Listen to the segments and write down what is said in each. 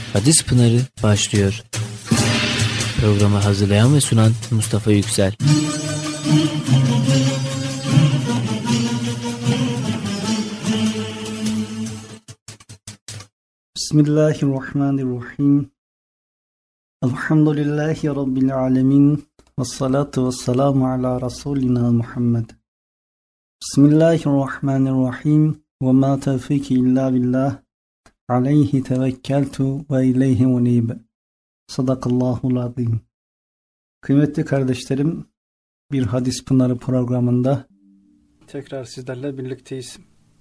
Hadis Pınarı başlıyor. Programı hazırlayan ve sunan Mustafa Yüksel. Bismillahirrahmanirrahim. Elhamdülillahi Rabbil alemin. Vessalatu vesselamu ala Resulina Muhammed. Bismillahirrahmanirrahim. Ve ma tevfiki illa billah. Aleyhi tevekkeltu ve ileyhi unib. Sadakallahul azim. Kıymetli kardeşlerim, bir Hadis Pınarı programında tekrar sizlerle birlikteyiz.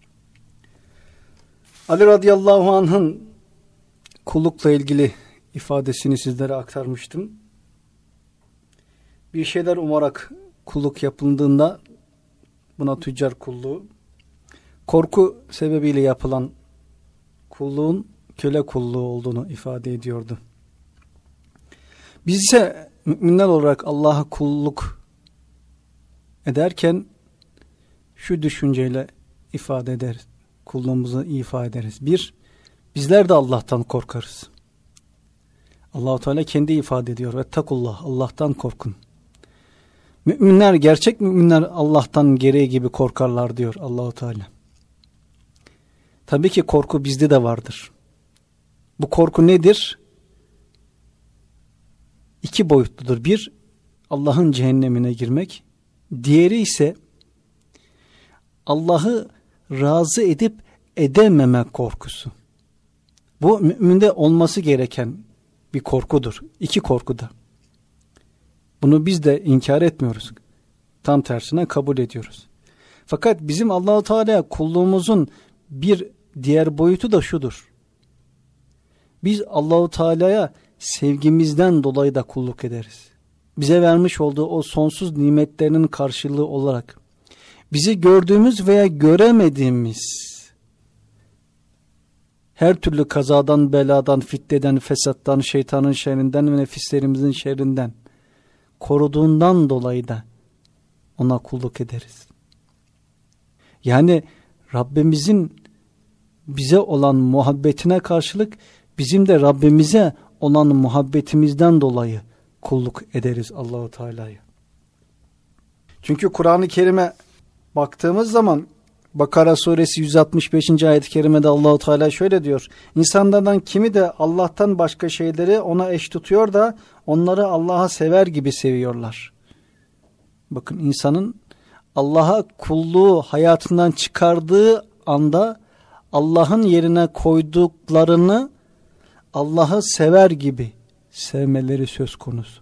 Ali radıyallahu anh'ın kullukla ilgili ifadesini sizlere aktarmıştım. Bir şeyler umarak kulluk yapıldığında buna tüccar kulluğu, korku sebebiyle yapılan kulluğun köle kulluğu olduğunu ifade ediyordu. Biz ise müminler olarak Allah'a kulluk ederken şu düşünceyle ifade ederiz. Kulluğumuzu ifade ederiz. Bir, bizler de Allah'tan korkarız. Allah-u Teala kendi ifade ediyor. Vettakullah, Allah'tan korkun. Müminler, gerçek müminler Allah'tan gereği gibi korkarlar diyor Allah-u Teala. Tabii ki korku bizde de vardır. Bu korku nedir? İki boyutludur. Bir, Allah'ın cehennemine girmek. Diğeri ise Allah'ı razı edip edememek korkusu. Bu müminde olması gereken bir korkudur. İki korku da. Bunu biz de inkar etmiyoruz. Tam tersine kabul ediyoruz. Fakat bizim Allah-u Teala kulluğumuzun bir diğer boyutu da şudur. Biz Allah-u Teala'ya sevgimizden dolayı da kulluk ederiz. Bize vermiş olduğu o sonsuz nimetlerinin karşılığı olarak bizi gördüğümüz veya göremediğimiz her türlü kazadan, beladan, fitneden, fesattan, şeytanın şerrinden ve nefislerimizin şerrinden koruduğundan dolayı da ona kulluk ederiz. Yani Rabbimizin bize olan muhabbetine karşılık bizim de Rabbimize olan muhabbetimizden dolayı kulluk ederiz Allah-u Teala'ya. Çünkü Kur'an-ı Kerim'e baktığımız zaman Bakara suresi 165. ayet-i kerimede Allah-u Teala şöyle diyor. İnsanlardan kimi de Allah'tan başka şeyleri ona eş tutuyor da onları Allah'a sever gibi seviyorlar. Bakın, insanın Allah'a kulluğu hayatından çıkardığı anda Allah'ın yerine koyduklarını Allah'ı sever gibi sevmeleri söz konusu.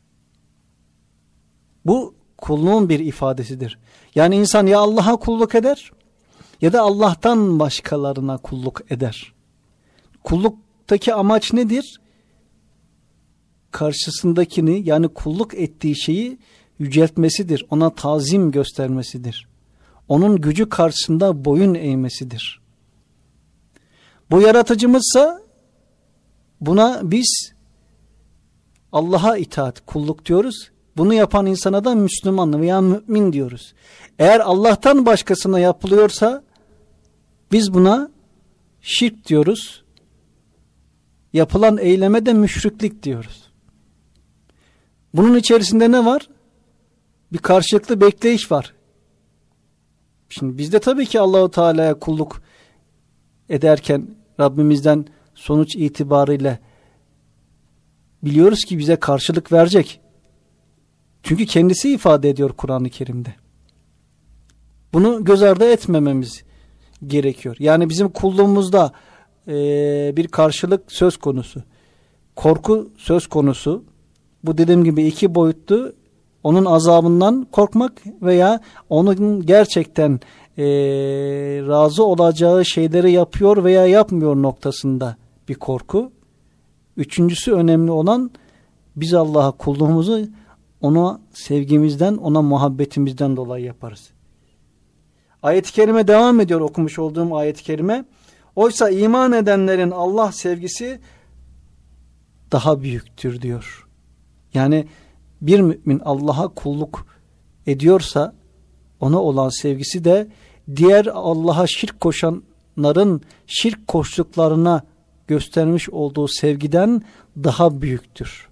Bu kulluğun bir ifadesidir. Yani insan ya Allah'a kulluk eder ya da Allah'tan başkalarına kulluk eder. Kulluktaki amaç nedir? Karşısındakini, yani kulluk ettiği şeyi yüceltmesidir. Ona tazim göstermesidir. Onun gücü karşısında boyun eğmesidir. Bu yaratıcımızsa buna biz Allah'a itaat, kulluk diyoruz. Bunu yapan insana da Müslüman veya mümin diyoruz. Eğer Allah'tan başkasına yapılıyorsa biz buna şirk diyoruz. Yapılan eyleme de müşriklik diyoruz. Bunun içerisinde ne var? Bir karşılıklı bekleyiş var. Şimdi biz de tabii ki Allah-u Teala'ya kulluk ederken Rabbimizden sonuç itibariyle biliyoruz ki bize karşılık verecek. Çünkü kendisi ifade ediyor Kur'an-ı Kerim'de. Bunu göz ardı etmememiz gerekiyor. Yani bizim kulluğumuzda bir karşılık söz konusu. Korku söz konusu. Bu dediğim gibi iki boyutlu. Onun azabından korkmak veya onun gerçekten razı olacağı şeyleri yapıyor veya yapmıyor noktasında bir korku. Üçüncüsü önemli olan biz Allah'a kulluğumuzu ona sevgimizden, ona muhabbetimizden dolayı yaparız. Ayet-i kerime devam ediyor, okumuş olduğum ayet-i kerime. Oysa iman edenlerin Allah sevgisi daha büyüktür diyor. Yani bir mümin Allah'a kulluk ediyorsa ona olan sevgisi de diğer Allah'a şirk koşanların şirk koştuklarına göstermiş olduğu sevgiden daha büyüktür.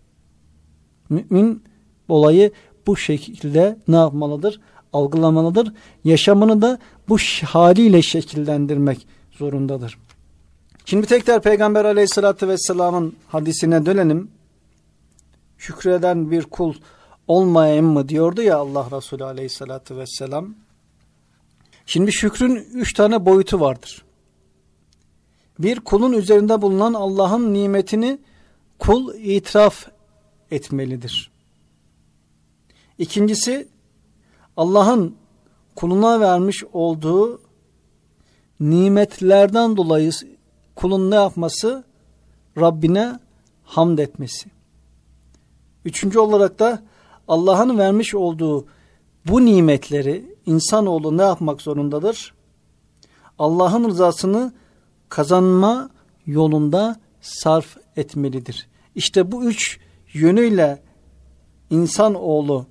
Mümin olayı bu şekilde ne yapmalıdır? Algılamalıdır. Yaşamını da bu haliyle şekillendirmek zorundadır. Şimdi tekrar Peygamber Aleyhisselatü Vesselam'ın hadisine dönelim. Şükreden bir kul olmayayım mı diyordu ya Allah Resulü Aleyhisselatü Vesselam. Şimdi şükrün 3 tane boyutu vardır. Bir, kulun üzerinde bulunan Allah'ın nimetini kul itiraf etmelidir. İkincisi, Allah'ın kuluna vermiş olduğu nimetlerden dolayı kulun ne yapması? Rabbine hamd etmesi. Üçüncü olarak da Allah'ın vermiş olduğu bu nimetleri insanoğlu ne yapmak zorundadır? Allah'ın rızasını kazanma yolunda sarf etmelidir. İşte bu üç yönüyle insanoğlu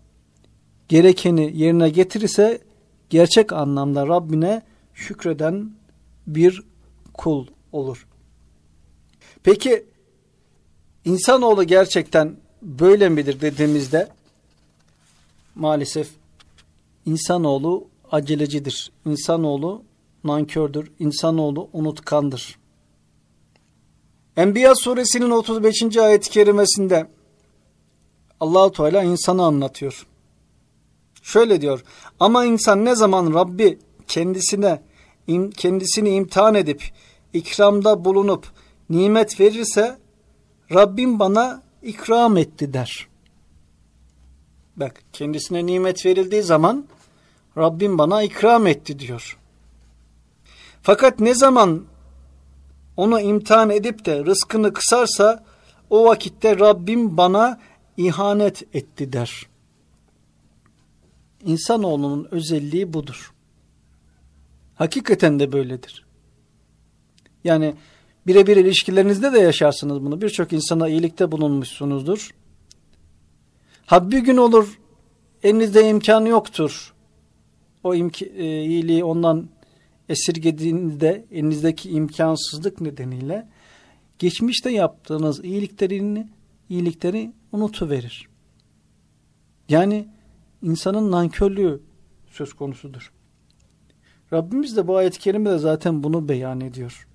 gerekeni yerine getirirse gerçek anlamda Rabbine şükreden bir kul olur. Peki insanoğlu gerçekten böyle midir dediğimizde maalesef insanoğlu acelecidir. İnsanoğlu nankördür. İnsanoğlu unutkandır. Enbiya suresinin 35. ayet-i kerimesinde Allah-u Teala insanı anlatıyor. Şöyle diyor: ama insan ne zaman Rabbi kendisini imtihan edip ikramda bulunup nimet verirse Rabbim bana ikram etti der. Bak, kendisine nimet verildiği zaman Rabbim bana ikram etti diyor. Fakat ne zaman onu imtihan edip de rızkını kısarsa o vakitte Rabbim bana ihanet etti der. İnsanoğlunun özelliği budur. Hakikaten de böyledir. Yani birebir ilişkilerinizde de yaşarsınız bunu. Birçok insana iyilikte bulunmuşsunuzdur. Bir gün olur elinizde imkanı yoktur. O iyiliği ondan esirgediğinizde elinizdeki imkansızlık nedeniyle geçmişte yaptığınız iyilikleri unutuverir. Yani insanın nankörlüğü söz konusudur. Rabbimiz de bu ayet-i kerimede zaten bunu beyan ediyor.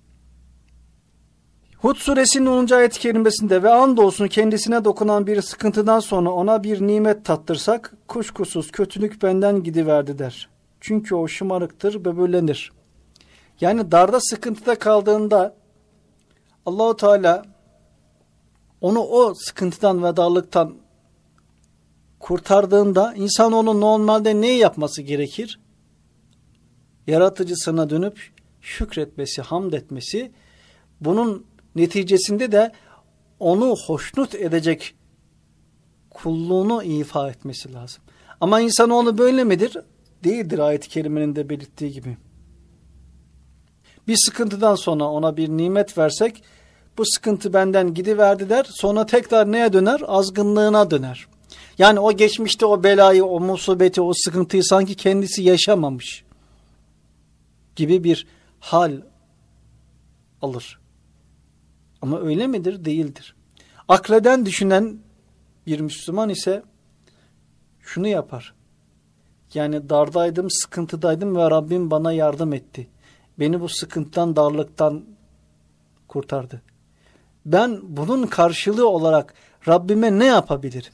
Hud suresinin 10. ayet-i kerimesinde ve andolsun kendisine dokunan bir sıkıntıdan sonra ona bir nimet tattırsak kuşkusuz kötülük benden gidiverdi der. Çünkü o şımarıktır, böbürlenir. Yani darda sıkıntıda kaldığında Allah-u Teala onu o sıkıntıdan ve darlıktan kurtardığında insanoğlunun normalde ne yapması gerekir? Yaratıcısına dönüp şükretmesi, hamd etmesi, bunun neticesinde de onu hoşnut edecek kulluğunu ifa etmesi lazım. Ama insanoğlu böyle midir? Değildir, ayet-i kerimenin de belirttiği gibi. Bir sıkıntıdan sonra ona bir nimet versek, bu sıkıntı benden gidiverdi der, sonra tekrar neye döner? Azgınlığına döner. Yani o geçmişte o belayı, o musibeti, o sıkıntıyı sanki kendisi yaşamamış gibi bir hal alır. Ama öyle midir? Değildir. Akleden düşünen bir Müslüman ise şunu yapar. Yani dardaydım, sıkıntıdaydım ve Rabbim bana yardım etti. Beni bu sıkıntıdan, darlıktan kurtardı. Ben bunun karşılığı olarak Rabbime ne yapabilirim?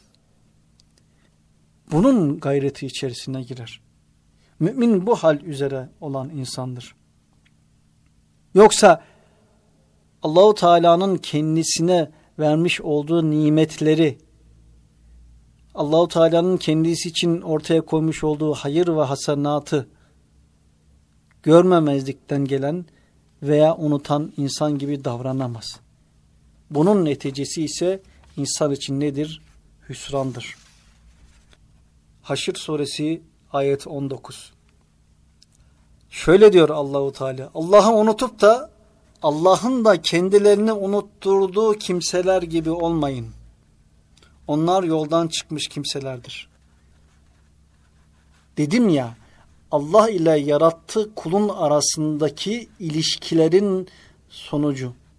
Bunun gayreti içerisine girer. Mümin bu hal üzere olan insandır. Yoksa Allah-u Teala'nın kendisine vermiş olduğu nimetleri, Allah-u Teala'nın kendisi için ortaya koymuş olduğu hayır ve hasenatı görmemezlikten gelen veya unutan insan gibi davranamaz. Bunun neticesi ise insan için nedir? Hüsrandır. Haşr suresi ayet 19. Şöyle diyor Allah-u Teala: Allah'ı unutup da Allah'ın da kendilerini unutturduğu kimseler gibi olmayın. Onlar yoldan çıkmış kimselerdir. Dedim ya, Allah ile yarattığı kulun arasındaki ilişkilerin sonucu.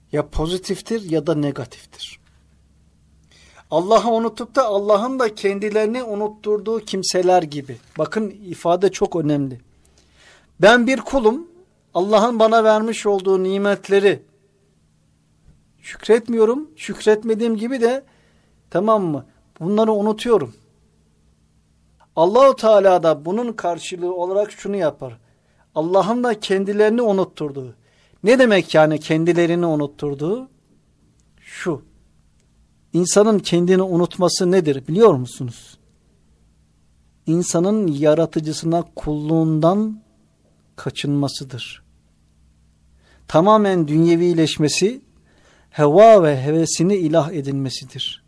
ya pozitiftir ya da negatiftir. Allah'ı unutup da Allah'ın da kendilerini unutturduğu kimseler gibi. Bakın ifade çok önemli. Ben bir kulum, Allah'ın bana vermiş olduğu nimetleri şükretmiyorum. Şükretmediğim gibi de tamam mı? Bunları unutuyorum. Allah-u Teala da bunun karşılığı olarak şunu yapar. Allah'ın da kendilerini unutturduğu. Ne demek yani kendilerini unutturduğu? Şu. İnsanın kendini unutması nedir biliyor musunuz? İnsanın yaratıcısına kulluğundan kaçınmasıdır. Tamamen dünyevileşmesi, heva ve hevesini ilah edinmesidir.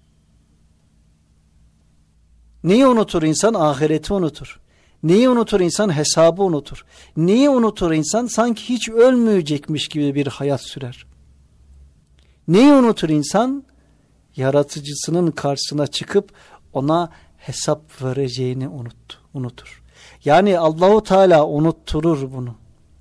Neyi unutur insan? Ahireti unutur. Neyi unutur insan? Hesabı unutur. Neyi unutur insan? Sanki hiç ölmeyecekmiş gibi bir hayat sürer. Neyi unutur insan? Yaratıcısının karşısına çıkıp ona hesap vereceğini unutur. Yani Allahu Teala unutturur bunu.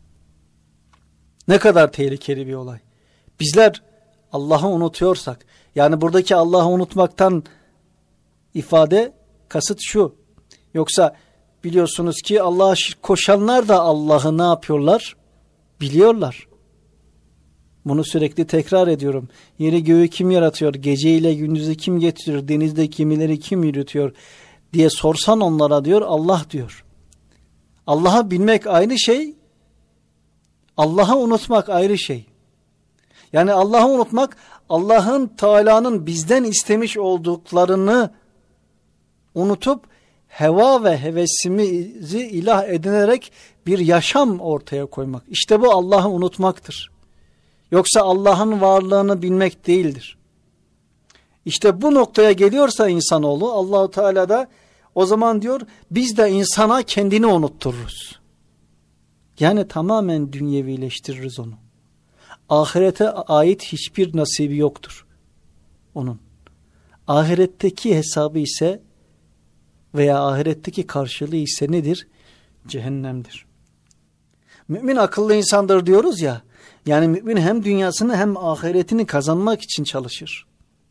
Ne kadar tehlikeli bir olay. Bizler Allah'ı unutuyorsak, yani buradaki Allah'ı unutmaktan ifade, kasıt şu. Yoksa biliyorsunuz ki Allah'a şirk koşanlar da Allah'ı ne yapıyorlar? Biliyorlar. Bunu sürekli tekrar ediyorum. Yeri göğü kim yaratıyor? Geceyle gündüzü kim getiriyor? Denizde gemileri kim yürütüyor? Diye sorsan onlara diyor Allah diyor. Allah'ı bilmek aynı şey. Allah'ı unutmak ayrı şey. Yani Allah'ı unutmak, Allah'ın Teala'nın bizden istemiş olduklarını unutup heva ve hevesimizi ilah edinerek bir yaşam ortaya koymak. İşte bu Allah'ı unutmaktır. Yoksa Allah'ın varlığını bilmek değildir. İşte bu noktaya geliyorsa insanoğlu, Allah-u Teala da o zaman diyor biz de insana kendini unuttururuz. Yani tamamen dünyevileştiririz onu. Ahirete ait hiçbir nasibi yoktur onun. Ahiretteki hesabı ise veya ahiretteki karşılığı ise nedir? Cehennemdir. Mümin akıllı insandır diyoruz ya, yani mümin hem dünyasını hem ahiretini kazanmak için çalışır.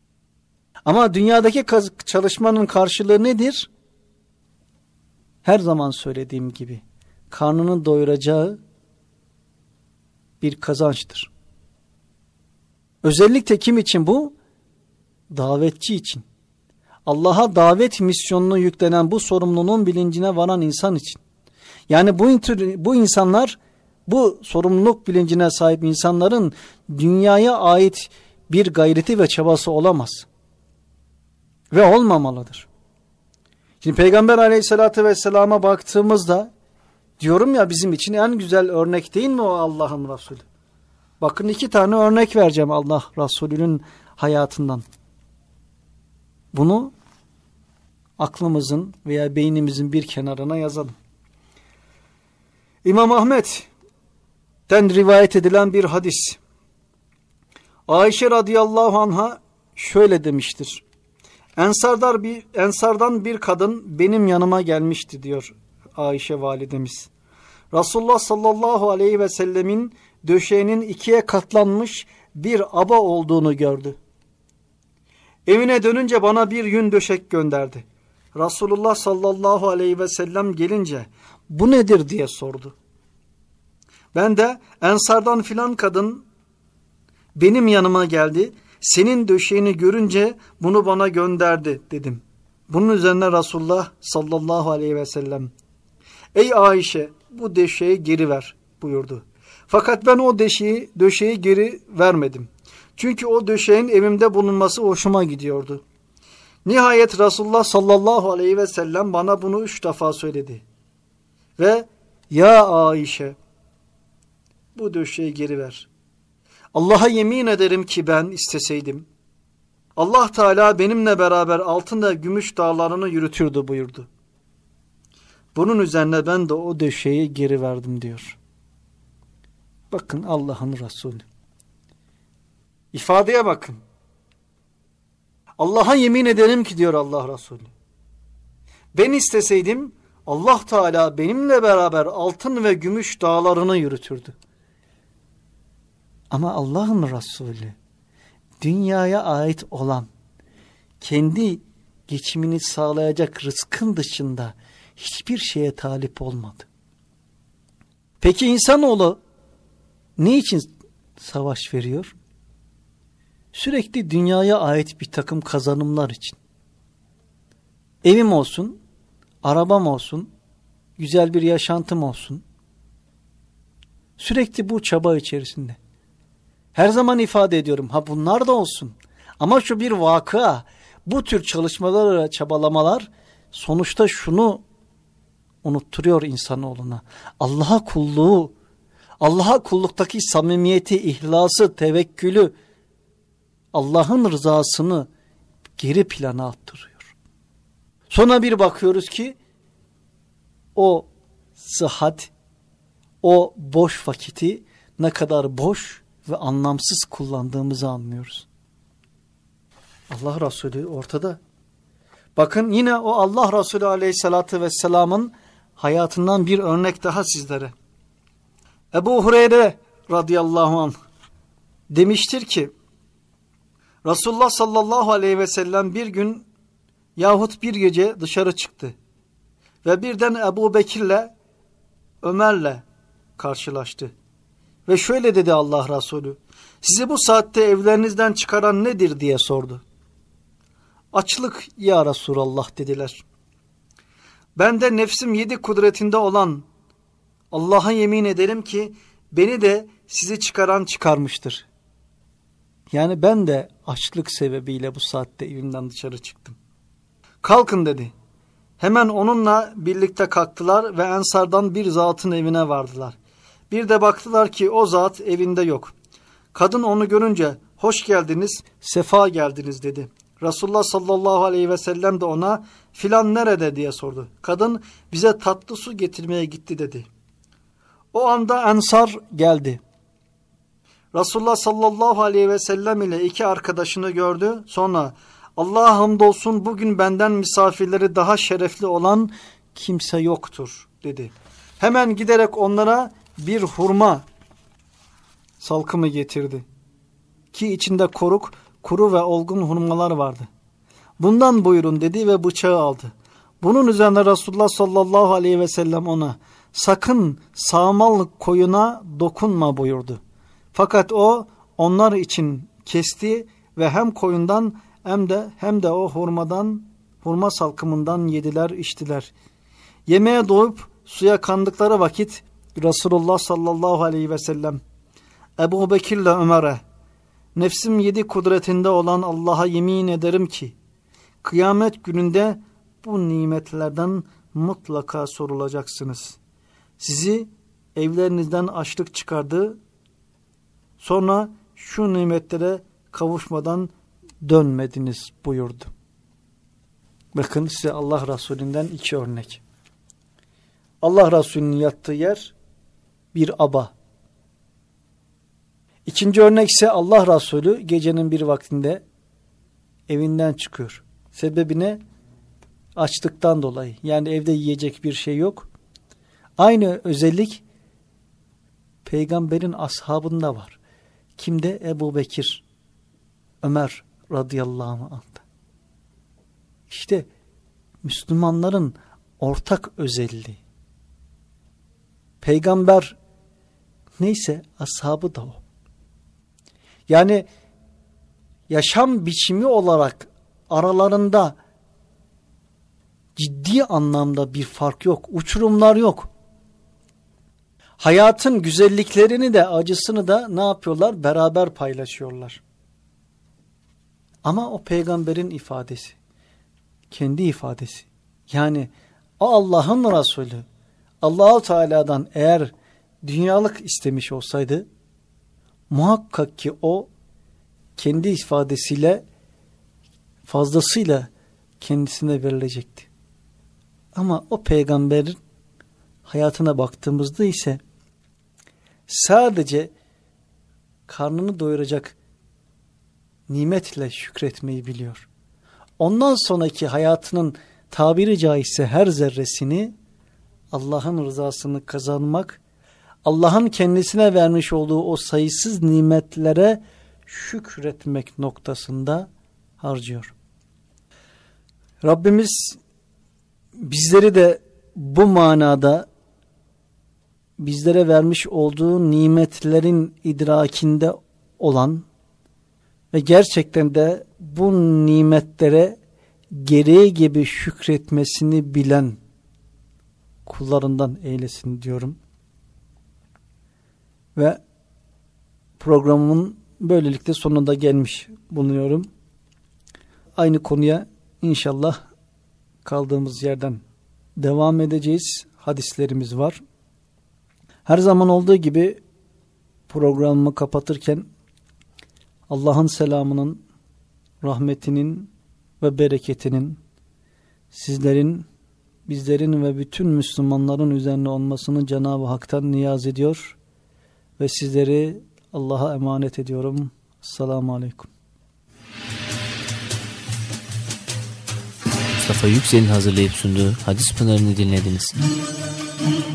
Ama dünyadaki çalışmanın karşılığı nedir? Her zaman söylediğim gibi karnını doyuracağı bir kazançtır. Özellikle kim için bu? Davetçi için. Allah'a davet misyonunu yüklenen bu sorumluluğun bilincine varan insan için. Yani bu insanlar, bu sorumluluk bilincine sahip insanların dünyaya ait bir gayreti ve çabası olamaz. Ve olmamalıdır. Şimdi Peygamber Aleyhisselatü Vesselam'a baktığımızda diyorum ya bizim için en güzel örnek değil mi o Allah'ın Resulü? Bakın 2 tane örnek vereceğim Allah Resulü'nün hayatından. Bunu aklımızın veya beynimizin bir kenarına yazalım. İmam Ahmet'ten rivayet edilen bir hadis. Ayşe radıyallahu anha şöyle demiştir. Ensardan bir kadın benim yanıma gelmişti diyor Ayşe validemiz. Resulullah sallallahu aleyhi ve sellemin döşeğinin 2'ye katlanmış bir aba olduğunu gördü. Evine dönünce bana bir yün döşek gönderdi. Resulullah sallallahu aleyhi ve sellem gelince bu nedir diye sordu. Ben de Ensardan filan kadın benim yanıma geldi. Senin döşeğini görünce bunu bana gönderdi dedim. Bunun üzerine Resulullah sallallahu aleyhi ve sellem ey Ayşe bu döşeği geri ver buyurdu. Fakat ben o döşeği geri vermedim. Çünkü o döşeğin evimde bulunması hoşuma gidiyordu. Nihayet Resulullah sallallahu aleyhi ve sellem bana bunu 3 defa söyledi. Ve ya Ayşe bu döşeği geri ver. Allah'a yemin ederim ki ben isteseydim Allah Teala benimle beraber altın ve gümüş dağlarını yürütürdü buyurdu. Bunun üzerine ben de o döşeği geri verdim diyor. Bakın Allah'ın Resulü. İfadeye bakın. Allah'a yemin ederim ki diyor Allah Resulü. Ben isteseydim Allah Teala benimle beraber altın ve gümüş dağlarını yürütürdü. Ama Allah'ın Resulü dünyaya ait olan, kendi geçimini sağlayacak rızkın dışında hiçbir şeye talip olmadı. Peki insanoğlu ne için savaş veriyor? Sürekli dünyaya ait bir takım kazanımlar için. Evim olsun, arabam olsun, güzel bir yaşantım olsun. Sürekli bu çaba içerisinde. Her zaman ifade ediyorum, bunlar da olsun. Ama şu bir vakıa, bu tür çalışmalar ve çabalamalar sonuçta şunu unutturuyor insanoğluna. Allah'a kulluğu, Allah'a kulluktaki samimiyeti, ihlası, tevekkülü, Allah'ın rızasını geri plana attırıyor. Sonra bir bakıyoruz ki o sıhhat, o boş vakiti ne kadar boş ve anlamsız kullandığımızı anlıyoruz. Allah Resulü ortada. Bakın yine o Allah Resulü Aleyhisselatü Vesselam'ın hayatından bir örnek daha sizlere. Ebu Hureyre radıyallahu anh demiştir ki Resulullah sallallahu aleyhi ve sellem bir gün yahut bir gece dışarı çıktı ve birden Ebu Bekir'le Ömer'le karşılaştı. Ve şöyle dedi Allah Resulü, sizi bu saatte evlerinizden çıkaran nedir diye sordu. Açlık ya Resulallah dediler. Ben de nefsim 7 kudretinde olan Allah'a yemin ederim ki beni de sizi çıkaran çıkarmıştır. Yani ben de açlık sebebiyle bu saatte evimden dışarı çıktım. Kalkın dedi. Hemen onunla birlikte kalktılar ve Ensardan bir zatın evine vardılar. Bir de baktılar ki o zat evinde yok. Kadın onu görünce hoş geldiniz, sefa geldiniz dedi. Resulullah sallallahu aleyhi ve sellem de ona filan nerede diye sordu. Kadın bize tatlı su getirmeye gitti dedi. O anda Ensar geldi. Resulullah sallallahu aleyhi ve sellem ile 2 arkadaşını gördü. Sonra Allah'a hamdolsun bugün benden misafirleri daha şerefli olan kimse yoktur dedi. Hemen giderek onlara bir hurma salkımı getirdi. Ki içinde kuru ve olgun hurmalar vardı. Bundan buyurun dedi ve bıçağı aldı. Bunun üzerine Resulullah sallallahu aleyhi ve sellem ona sakın sağmallık koyuna dokunma buyurdu. Fakat o onlar için kesti ve hem koyundan hem de o hurma salkımından yediler içtiler. Yemeğe doyup suya kandıkları vakit Resulullah sallallahu aleyhi ve sellem Ebu Bekir'le Ömer'e nefsim 7 kudretinde olan Allah'a yemin ederim ki kıyamet gününde bu nimetlerden mutlaka sorulacaksınız. Sizi evlerinizden açlık çıkardı, sonra şu nimetlere kavuşmadan dönmediniz buyurdu. Bakın size Allah Resulü'nden 2 örnek. Allah Resulü'nün yattığı yer bir aba. 2. örnek ise Allah Resulü gecenin bir vaktinde evinden çıkıyor. Sebebi ne? Açlıktan dolayı. Yani evde yiyecek bir şey yok. Aynı özellik peygamberin ashabında var. Kimde? Ebu Bekir, Ömer radıyallahu anh'ta. İşte Müslümanların ortak özelliği. Peygamber neyse ashabı da o. Yani yaşam biçimi olarak aralarında ciddi anlamda bir fark yok. Uçurumlar yok. Hayatın güzelliklerini de acısını da ne yapıyorlar? Beraber paylaşıyorlar. Ama o peygamberin ifadesi. Kendi ifadesi. Yani o Allah'ın Resulü Allah-u Teala'dan eğer dünyalık istemiş olsaydı muhakkak ki o kendi ifadesiyle fazlasıyla kendisine verilecekti. Ama o peygamberin hayatına baktığımızda ise sadece karnını doyuracak nimetle şükretmeyi biliyor. Ondan sonraki hayatının tabiri caizse her zerresini Allah'ın rızasını kazanmak, Allah'ın kendisine vermiş olduğu o sayısız nimetlere şükretmek noktasında harcıyor. Rabbimiz bizleri de bu manada bizlere vermiş olduğu nimetlerin idrakinde olan ve gerçekten de bu nimetlere gereği gibi şükretmesini bilen kullarından eylesin diyorum. Ve programımın böylelikle sonuna gelmiş bulunuyorum. Aynı konuya inşallah kaldığımız yerden devam edeceğiz. Hadislerimiz var. Her zaman olduğu gibi programımı kapatırken Allah'ın selamının, rahmetinin ve bereketinin sizlerin, bizlerin ve bütün Müslümanların üzerine olmasını Cenab-ı Hak'tan niyaz ediyor ve sizleri Allah'a emanet ediyorum. Esselamu Aleyküm. Mustafa Yüksel'in hazırlayıp sunduğu Hadis Pınarı'nı dinlediniz.